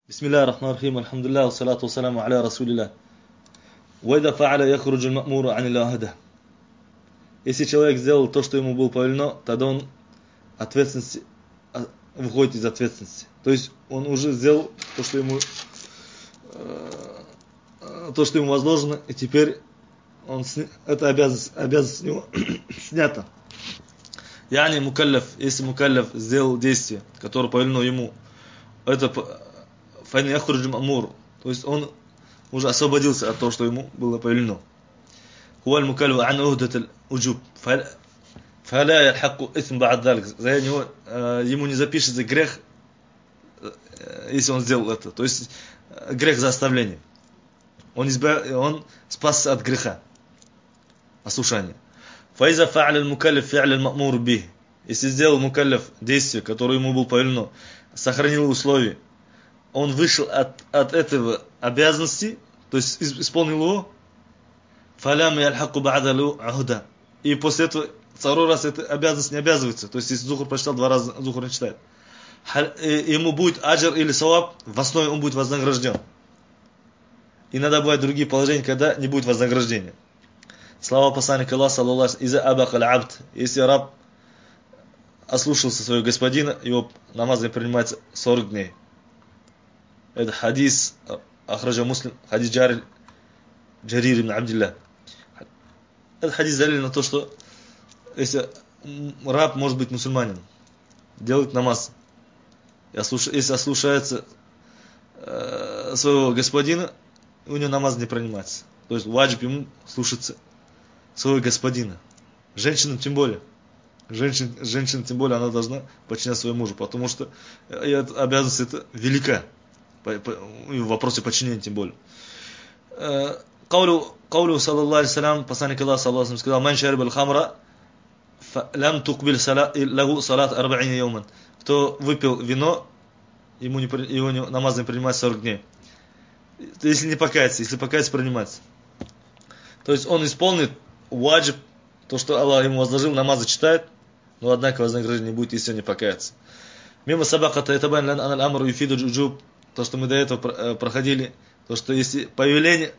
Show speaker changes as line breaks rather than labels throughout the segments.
Бисмилля ар-Рахман ар-Рахим, альхамдулилля, вассалату вассаляму аля расулилля. Вайда фааля яхруджу ал-ма'муру ани ал-ахда. Если человек сделал то, что ему было повелено, тогда он выходит из ответственности. То есть он уже сделал то, что ему возложено, и теперь эта обязанность с него снята. Яни мукаллаф, если мукаллаф сделал действие, которое повелено ему, это файн яхруджу ал-ма'мур, то есть он уже освободился от того, что ему было повелено. Хуаль мукаллаф ан ухдат аль-уджуб. Фаля ялхаку исм ба'д залик. За него ему не запишется грех, если он сделал это. То есть грех за оставление. Он спасся от греха, ослушания. Фаиза фа'аля аль-мукаллаф фи'аля аль-ма'мур бих. Если сделал мукаллаф действие, которое ему было повелено, сохранил условия, он вышел от этого обязанности, то есть исполнил его, фалям ялхаку ба'далу ахда. И после этого второй раз эта обязанность не обязывается. То есть если зухр прочитал, 2 раза зухр не читает. Ему будет аджр или саваб, в основе он будет вознагражден. Иногда бывают другие положения, когда не будет вознаграждения. Слова посланника Аллаха, саллаллаху алейхи ва саллям, иза абакал абд, если раб ослушался своего господина, его намаз не принимается 40 дней. Это хадис ахраджа муслим, хадис Джарир ибн Абдилля. Этот хадис далил на то, что если раб может быть мусульманином, делает намаз, если ослушается своего господина, у него намаз не принимается. То есть ваджиб ему слушаться своего господина. Женщинам тем более. Женщина тем более, она должна подчиняться своему мужу, потому что обязанность это велика. В вопросе подчинения тем более. Каулю саллаллаху алейхи ва саллям, посланник Аллаха саллаллаху алейхи ва саллям, ман шариба аль-хамра лям тукбиль лаху салат 40 йоман. Кто выпил вино, его намаз не принимается 40 дней. Если не покаяться, если покаяться, принимается. То есть он исполнит ваджиб, то, что Аллах ему возложил, намазы читает, но однако вознаграждение не будет, если он не покаяться. Мимо сабаката этабан лан ан аль-амру юфиду джуджуб, то, что мы до этого проходили, то, что если повеление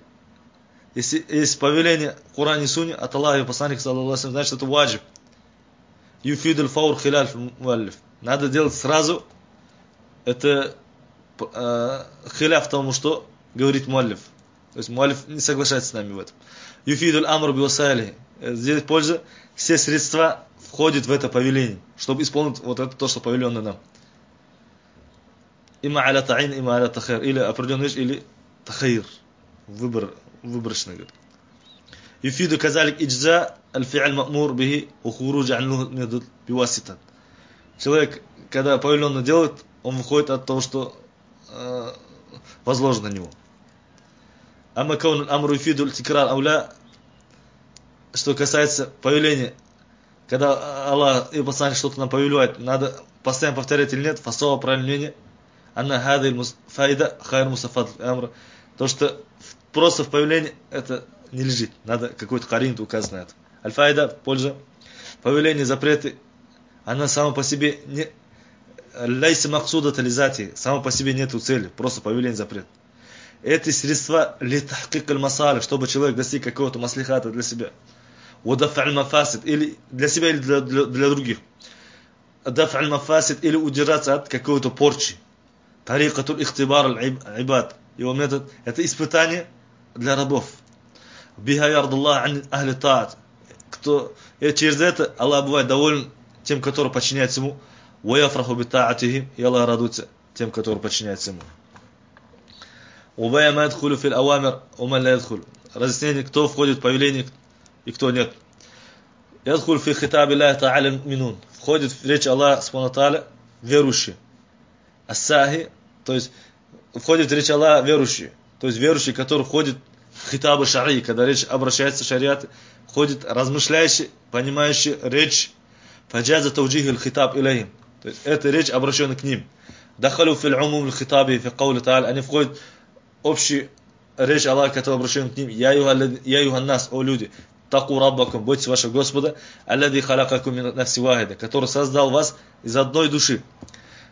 в Коране и Сунне от Аллаха и посланника, саллаллаху алейхи ва саллям, значит это ваджиб. Юфиду аль-фаур хиляф муаллиф. Надо делать сразу. Это хиляф тому, что говорит муаллиф. То есть муаллиф не соглашается с нами в этом. Юфиду аль-амру биосайли. Сделать пользу. Все средства входят в это повеление, чтобы исполнить вот это то, что повелено нам. Има аля та'ин, има аля тахир. Или определенный вещь, или тахир. Выборочно говорит. Юфиду казалик иджза аль-фи'аль ма'мур бихи ухуруджа анлуху медуд биваситан. Человек, когда повелено делает, он выходит от того, что возложено на него. Амма каун аль-амру юфиду аль-тикрар ауля. Что касается повеления, когда Аллах и посланник что-то нам повелевает, надо постоянно повторять или нет, фасова правильное мнение. Анна хадиль фаида хайр мусафат амр. То, что просто в повелении это не лежит. Надо какой-то карин указать на это. Аль-фаида, польза. Повеление, запреты, она сама по себе не ляйся максуда тализати, сама по себе нету цели, просто повеление, запрет. Эти средства литахкик аль-масалих, чтобы человек достиг какого-то маслихата для себя. Удафа аль-мафасид, или для себя, или для других. Дафа аль-мафасид, или удержаться от какой-то порчи. Тарикатуль ихтибар аль-ибад. Его метод – это испытание для рабов. Биха ярдуллах ан ахли таат. И через это Аллах бывает доволен тем, которые подчиняются ему. Ваяфраху битаатихи. И Аллах радуется тем, которые подчиняются ему. Убая ма ядхулю фил авамир, уман ла ядхулю. Разъяснение, кто входит в повеление и кто нет. Ядхуль фи хитаби Аллахи та'аля минун. Входит в речь Аллаха субхану та'аля верующие. Ассахи, то есть входит в речь Аллаха верующие. То есть верующие, которые входят в хитабы шари, когда речь обращается в шариат, входит размышляющий, понимающий речь фаджаза тауджихи аль-хитаб илейхим. То есть это речь обращена к ним. Дахалю фил умум аль-хитаби фи каули та'аля. Они входят в общую речь Аллаха, которая обращена к ним. Я юхан нас, о люди, таку раббакум, бойтесь вашего Господа, аллади халакакум мин нафси вахида, который создал вас из одной души.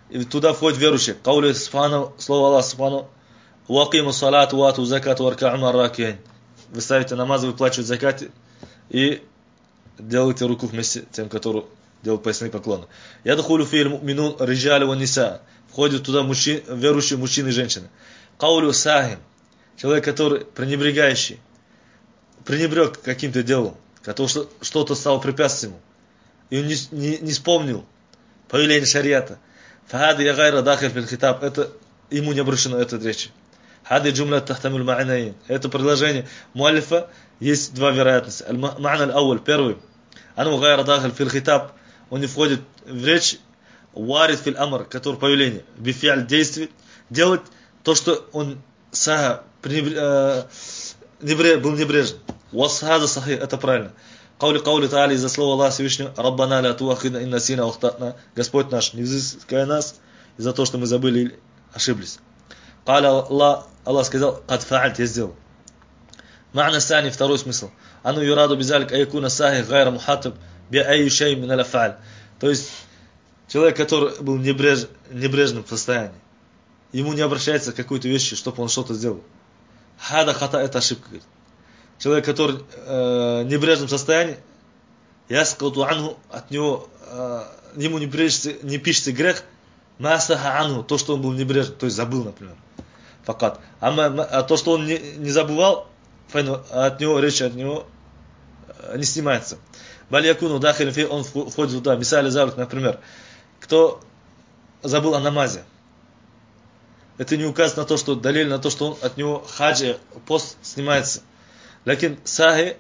И туда входят верующие. Каули субхану, слово Аллаха субхану, «Уакиму салату вату закату варка'у марракиин». Вы ставите намаз, выплачиваете закат и делаете руку вместе тем, которые делают поясные поклоны. Ядхулу фил му'минун риджалу ва ниса. Входят туда верующие мужчины и женщины. Каулю сахим. Человек, который пренебрегающий, пренебрег каким-то делом, который что-то стало препятствием ему, и он не вспомнил повеление шариата. Фахады я гайра дахиль фил хитаб. Это ему не обращено эта речь. Хады джумля тахтамиль ма'наин. Это предложение муалифа есть два вероятности. Ма'на аль-ауаль, первый. Ану гайра дахиль фил хитаб. Он не входит в речь. Варид фил амр, который повеление. Бифиаль действий. Делать то, что он был небрежен. Васхада сахи, это правильно. Каули та'али, из-за слова Аллаха Всевышнего, Раббана ля туахидна инна сина ухтатна. Господь наш, не взыскай нас из-за того, что мы забыли или ошиблись. Аллах сказал, кад фа'альт, я сделал. Ма'на сани, второй смысл. Ану юраду бизалик аякуна сахи гайра мухатаб би аю шей мин аля-фа'аль. То есть, человек, который был в небрежном состоянии, ему не обращается к какой-то вещи, чтобы он что-то сделал. Хада хата, это ошибка. Говорит. Человек, который в небрежном состоянии, яскату анху, от него, ему не пишется грех, масаха анху, то, что он был небрежен, то есть забыл, например. Факат. А то, что он не забывал, от него речь от него не снимается. Баль-якуну дахилин фи, он входит туда. Мисали залик, например, кто забыл о намазе. Это не указывает на то, что далиль на то, что он, от него хаджи, пост снимается. لكن ساهي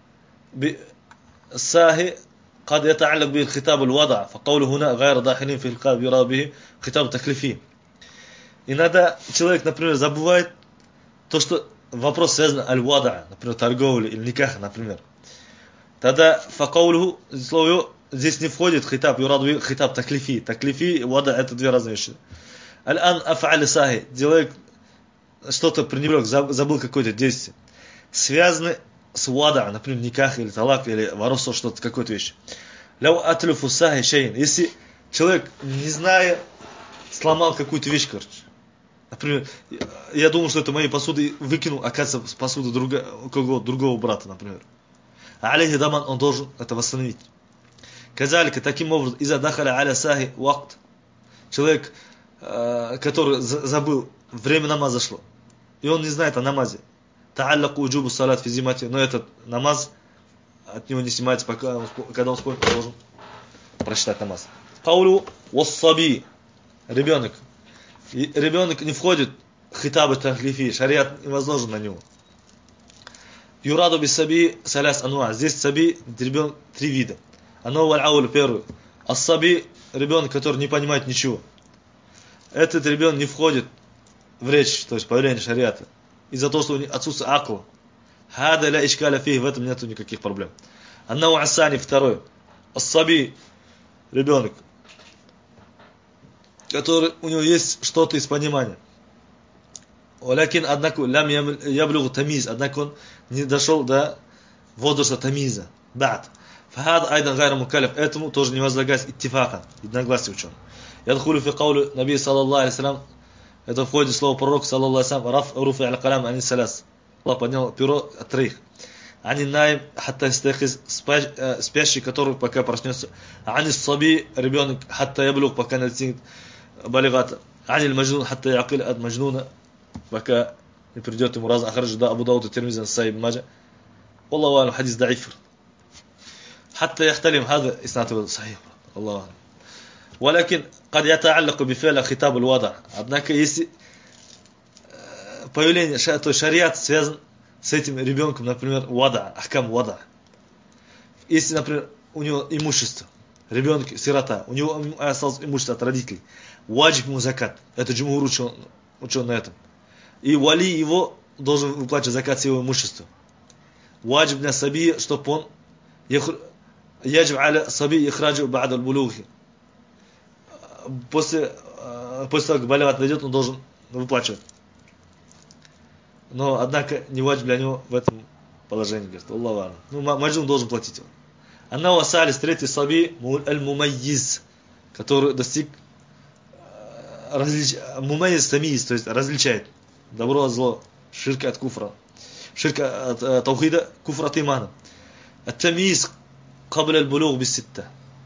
قد يتعلق به الخطاب الوضع فقوله هنا غير داخلين في الخطاب يرى به خطاب تكليفي. Иногда человек, например, забывает то, что вопрос связан аль-вада, например, торговля или никах, например. Тогда факаулуху, слово здесь не входит хитаб, юраду хитаб таклифи. Таклифи и вада это две разные вещи. Аль-ан аф'али сахи, человек что-то пренебрег, забыл какое-то действие. Связаны с вада, например, никах или талак, или воровство, что-то, какую-то вещь. Ляу атлюфу сахи шейн. Если человек, не зная, сломал какую-то вещь, короче. Например, я думал, что это мои посуды, выкинул, оказывается, посуду другого брата, например. А алейхи даман, он должен это восстановить. Казалика, таким образом, иза дахаля аля сахи вакт. Человек, который забыл, время намаза зашло, и он не знает о намазе. Та'аллаку уджубу салат фи зимати, но этот намаз от него не снимается, когда он вспомнит, он должен прочитать намаз. Каулу вассаби, ребенок. И ребенок не входит в хитабы тахлифи, шариат не возложен на него. Юраду без саби саляс ануа. Здесь саби, ребенок, три вида. Ану валь ауль, первый. Ас-саби, ребенок, который не понимает ничего. Этот ребенок не входит в речь, то есть повеление шариата. Из-за того, что отсутствует акл. Хада ля ишкаля фи, в этом нету никаких проблем. Аннау асани, второй. Ас-саби, ребенок, который у него есть что-то из понимания. Олякин, однако, лям яблюгу тамиз, однако он не дошел до возраста тамиза. Бад. Фахад айдан гайра мукалиф, этому тоже не возлагается иттифака, единогласие ученых. Ядхулю фи каулю наби саллаллаху алейхи салям. Это входит слово пророка, саллаллаху алейхи ва саллям, руфи аль-калям ани саляс. Аллах поднял перо от троих. Ани наим, хатта истахиз, спящий, который пока проснется. Ани саби, ребенок, хатта яблуг, пока не достигнет балигата. Ани аль-маджнун, хатта якиль ад маджнуна, пока не придет ему разум. Ахраджу да Абу Дауд Тирмизи Насаи Маджа. Аллаху алейхи хадис даифр. Хатта яхталим, хада иснату сахих. Аллаху алейхи. ولكن قد يتعلق بفعل خطاب الوضع. Однако если появление, то есть шариат связан с этим ребенком, например, вада, ахкам вада. Если, например, у него имущество, ребенок сирота, у него осталось имущество от родителей, ваджиб ему закат. Это джумгур учен на этом. И вали его должен выплачивать закат с его имущества. Ваджиб на саби, чтобы он яджиб аля саби ихраджу ба'д аль-булуги. После того, как балигат дойдет, он должен выплачивать. Но, однако, не ваджиб для него в этом положении, говорит, Аллаху. Ну, маджун должен платить его. Анна васалис, третий саби, аль-мумайиз, который достиг мумайз тамиз, то есть различает добро от зло, ширк от куфра, ширк от таухида, куфр от имана. التمييز قبل البلوغ بالستة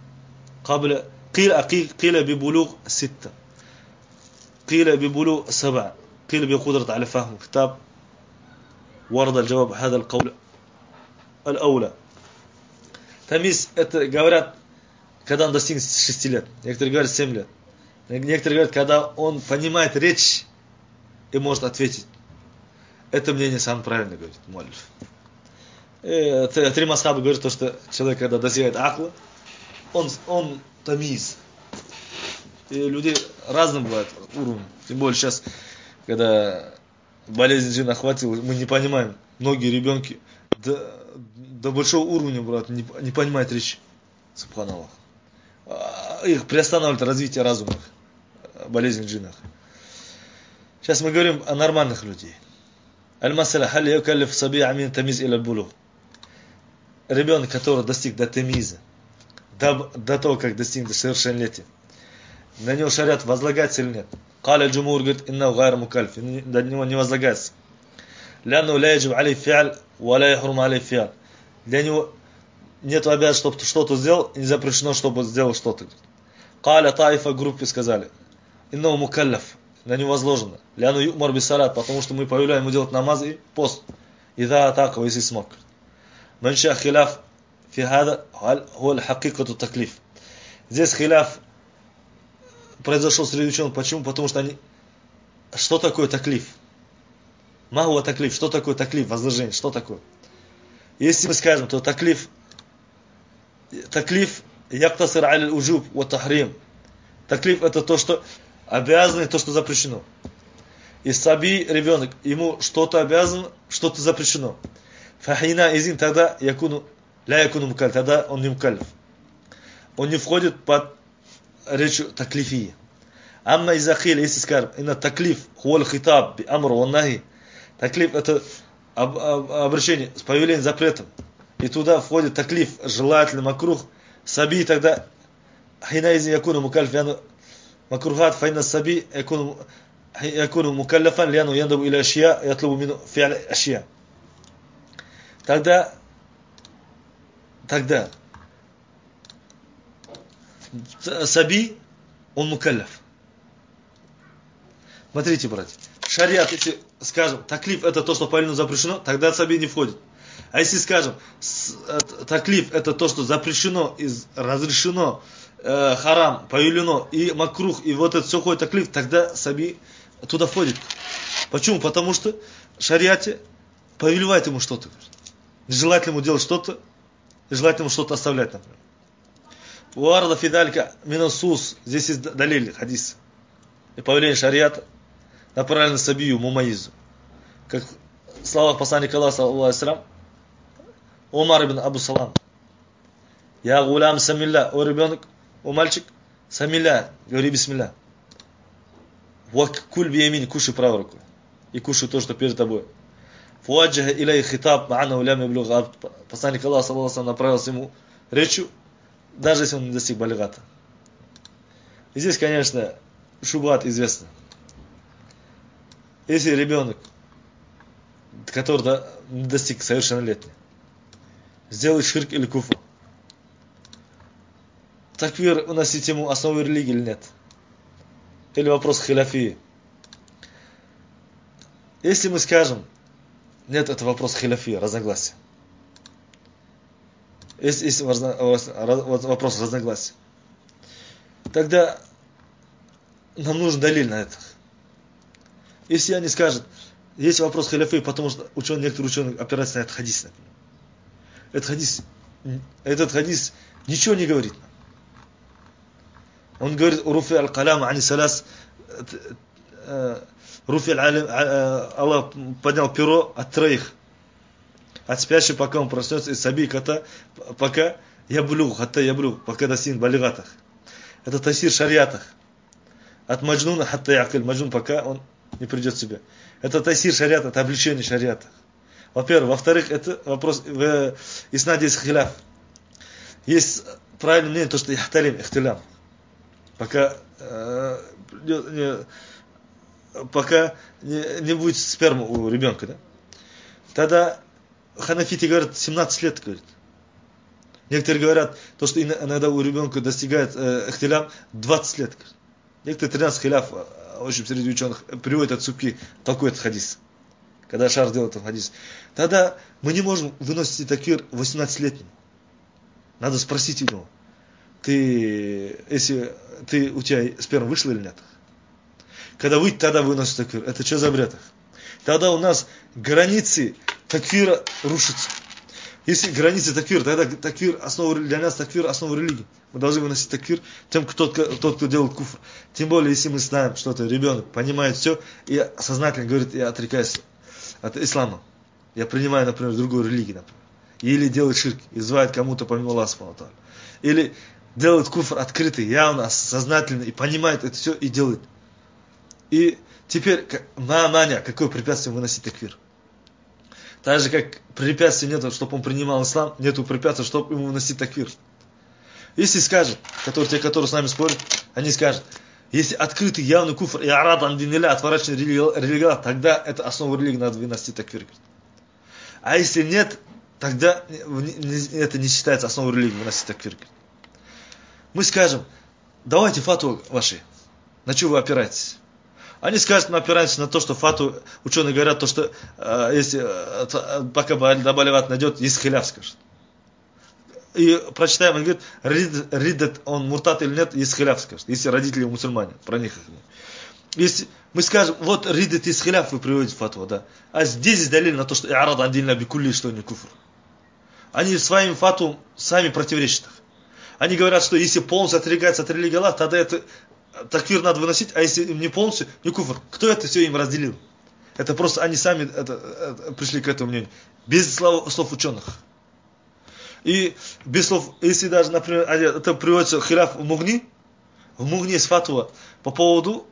قيل ببلوغ 6 قيل ببلوغ 7 قيل بقدرة على فهم الكتاب ورد الجواب هذا القول الأولى. Тамиз, это говорят, когда он достигнет 6 лет. Некоторые говорят 7 лет. Некоторые говорят, когда он понимает речь и может ответить. Это мнение самое правильное, говорит Муаллиф. 3 масхаба говорят, то, что человек, когда достигает акла, он тамиз. И людей разным бывает уровень. Тем более сейчас, когда болезнь джинна охватила, мы не понимаем. Многие ребенки до большого уровня, брат, не понимают речь. Субханаллах. Их приостанавливает развитие разума. Болезнь джиннах. Сейчас мы говорим о нормальных людей. Аль-масаля халли юкаллиф саби амин тамиз иля булуг. Ребенок, который достиг до тамиза, до того, как достиг до совершеннолетия, на него шариат возлагается или нет? Каля джумур говорит, инна гайр мукальф, до него не возлагается. Ляну ля яджиб алей фиаль, ва ля яхрум алей фиаль. Для него нет обязанности, чтобы что-то сделал, и не запрещено, чтобы сделал что-то. Каля таифа группе сказали, инна мукаллаф, на него возложено. Ляну юмар бисалят, потому что мы повелеваем ему делать намаз и пост. И да атака, если смог. Манша хиляф фи хада хуа хакикату таклиф. Здесь хиляф произошел среди ученых. Почему? Потому что они... Что такое таклиф? Махуа таклиф. Что такое таклиф? Возложение. Что такое? Если мы скажем, то таклиф яктасир аль уджуб ва тахрим. Таклиф это то, что обязано, и то, что запрещено. И саби, ребенок, ему что-то обязано, что-то запрещено. Фахина изин тогда ля якуну мукаль, тогда он не мукалиф. Он не входит под речь таклифии. Амма изахил, если скажем, инна таклиф хуаль хитаб би амру ван нахи. Таклиф это обращение с повелением запретом. И туда входит таклиф, желательный макрух. Саби тогда хина изин якуну мукалиф, яну макрухат файна саби якуну мукаллафан, ляну яндабу иля ашья, ятлубу мину фи'аль ашья. Тогда саби, он мукаллаф. Смотрите, братья, шариат, если скажем, таклиф это то, что повелено запрещено, тогда саби не входит. А если скажем, таклиф это то, что запрещено, разрешено, харам, повелено, и макрух, и вот это все входит таклиф, тогда саби туда входит. Почему? Потому что в шариате повелевает ему что-то. Желательно ему делать что-то, желательно ему что-то оставлять, например. Уарда фидалька минасус, здесь есть далили, хадис. И повеление шариата направлено сабию, мумаизу. Как в словах посланника Аллаха, саллаллаху алейхи ва саллям, Умар ибн Абу Салам. Я гулям самилля, о ребенок, о мальчик, самилля, говори бисмилля. Куль биямин, кушай правой рукой. И кушай то, что перед тобой. Фуаджаха илей хитаб, ма'ана улям иблюга. Посланник Аллаха, саллаллаху алейхи ва саллям, направился ему речью, даже если он не достиг балигата. И здесь, конечно, шубат известно. Если ребенок, который не достиг совершеннолетия, сделает ширк или куфр, таквир уносить ему основу религии или нет? Или вопрос хиляфии? Если мы скажем, нет, это вопрос хиляфии, разногласия. Если вопрос разногласия, тогда нам нужен далиль на это. Если они скажут, есть вопрос халяфы, потому что некоторые ученые опираются на этот хадис, например. Этот хадис ничего не говорит нам. Он говорит, руфи аль-калам ани салас, Аллах поднял перо от троих, от спящего, пока он проснется, и саби кота, пока пока достигнет балигатах. Это тасир шариатах. От маджнуна хатта якиль, маджнун, пока он не придет в себя. Это тасир шариата, это обличение шариата. Во-первых. Во-вторых, это вопрос, в иснаде есть хиляф. Есть правильное мнение, то, что ихталим, ихтилям. Пока пока не будет сперма у ребенка, да? Тогда ханафиты говорят 17 лет, говорит. Некоторые говорят, то, что иногда у ребенка достигает ихтилям 20 лет. Говорит. Некоторые 13 хиляф, в общем, среди ученых, приводят от субки такой этот хадис. Когда шар делает этот хадис. Тогда мы не можем выносить таквир 18-летним. Надо спросить его. У тебя сперма вышла или нет? Когда выйдет, тогда выносит таквир. Это что за бред? Тогда у нас границы таквира рушатся. Если границы таквир, тогда таквир для нас таквир основа религии. Мы должны выносить таквир тем, тот, кто делает куфр. Тем более, если мы знаем, что это ребенок понимает все и сознательно говорит, я отрекаюсь от ислама. Я принимаю, например, другую религию, например. Или делает ширк, и взывает кому-то помимо Аллаха. Или делает куфр открытый, явно, сознательно, и понимает это все, и делает. И теперь, маня, какое препятствие выносить таквир? Так же, как препятствий нет, чтобы он принимал ислам, нету препятствий, чтобы ему выносить таквир. Если скажут, те, которые с нами спорят, они скажут, если открытый явный куфр и арад андиниля, отворачивание религия, тогда это основа религии, надо выносить таквир. А если нет, тогда это не считается основой религии, выносить таквир. Мы скажем, давайте фатву ваши, на что вы опираетесь? Они скажут, мы опираемся на то, что фату, ученые говорят, то, что если пока добаливат найдет, есть хиляф, скажет. И прочитаем, он говорит, риддат, он муртат или нет, есть хиляф, скажет. Если родители мусульмане, про них. Если мы скажем, вот риддат есть хиляф, вы приводите фатву, да. А здесь далили на то, что и'арад ан-дин бикулли, что не куфр. Они своим фатву сами противоречат их. Они говорят, что если полностью отрекается от религии Аллаха, тогда это таквир надо выносить, а если не полностью, не куфр. Кто это все им разделил? Это просто они сами пришли к этому мнению. Без слов ученых. И без слов, если даже, например, это приводится хиляф в Мугни есть фатва по поводу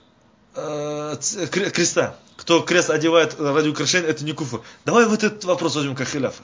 креста. Кто крест одевает ради украшения, это не куфр. Давай вот этот вопрос возьмем как хиляф.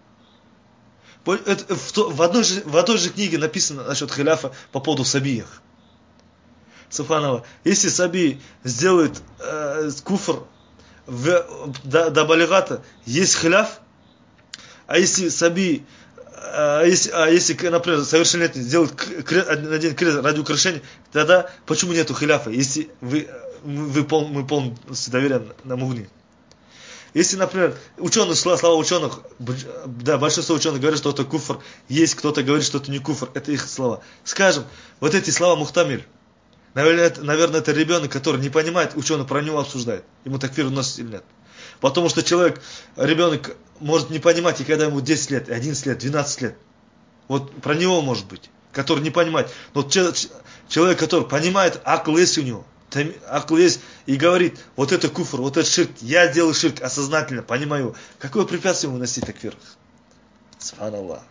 В одной же книге написано насчет хиляфа по поводу сабиях. Субханаллах. Если саби сделает куфр до балигата, есть хиляф, а если саби, если, например, совершеннолетний сделает наденет крест ради украшения, тогда почему нету хиляфа, если мы полностью доверяем на Мугни? Если, например, слова ученых, да, большинство ученых говорят, что это куфр, есть кто-то говорит, что это не куфр, это их слова. Скажем, вот эти слова мухтамиль. Наверное, это ребенок, который не понимает, ученый про него обсуждает. Ему такфир вносит или нет. Потому что ребенок может не понимать, и когда ему 10 лет, 11 лет, 12 лет. Вот про него может быть, который не понимает. Но человек, который понимает, акл есть у него. Акл есть и говорит, вот это куфр, вот это ширк, я делаю ширк осознательно, понимаю. Какое препятствие выносить такфир? Субханаллах.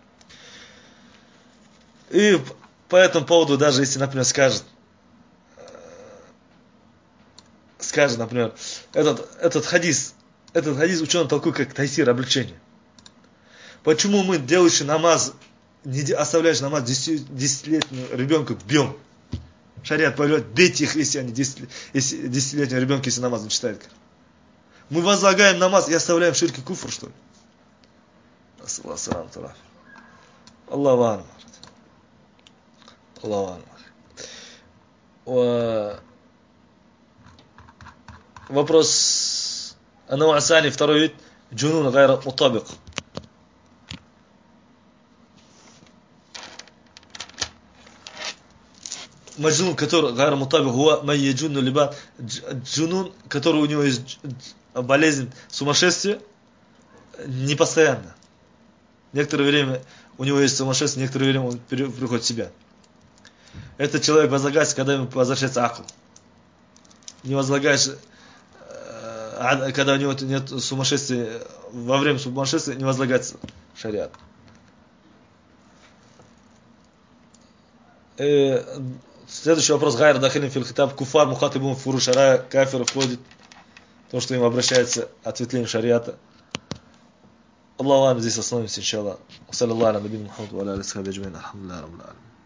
И по этому поводу, даже если, например, скажет, например, этот хадис ученый толкует как тайсир, облегчение. Почему мы, делающие намаз, не оставляешь намаз 10-летнего ребенка, бьем? Шариат повелевает, бейте их, если они 10-летнего ребенка, если намаз не читает. Мы возлагаем намаз и оставляем ширк и куфр, что ли? Аллаху анам. Аллаху анам. Вопрос Анауасани, второй вид, джунун гайра мутабик. Маджнун, который гайра мутабик, хуа майя джунну либо джунун, который у него есть болезнь сумасшествия, не постоянно. Некоторое время у него есть сумасшествие, некоторое время он приходит в себя. Этот человек возлагается, когда ему возвращается акл. Не возлагаешь, когда у него нет сумасшествия, во время сумасшествия не возлагается шариат. Следующий вопрос. Гайр дахилин фил хитаб куфар мухатибун фуру шарая, кафир входит то, что им обращается ответвление шариата. Аллаху анам, здесь остановимся, иншаллах. Саллаллаху аля набийина Мухаммаду ва аля алихи ва сахбихи аджмаин. Алхамдулиллахи раббил аламин.